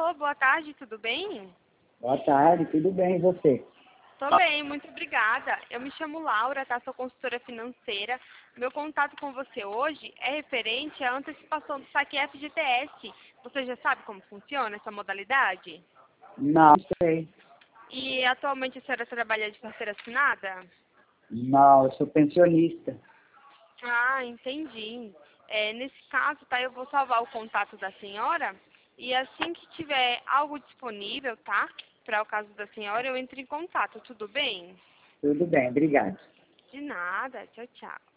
Alô, boa tarde, tudo bem? Boa tarde, tudo bem, e você? Tô bem, muito obrigada. Eu me chamo Laura, tá? Sou consultora financeira. Meu contato com você hoje é referente à antecipação do saque FGTS. Você já sabe como funciona essa modalidade? Não sei. E atualmente a senhora trabalha de carteira assinada? Não, eu sou pensionista. Ah, entendi. Nesse caso, tá? Eu vou salvar o contato da senhora e assim que tiver algo disponível, tá? Para o caso da senhora, eu entro em contato, tudo bem? Tudo bem, obrigado. De nada, tchau, tchau.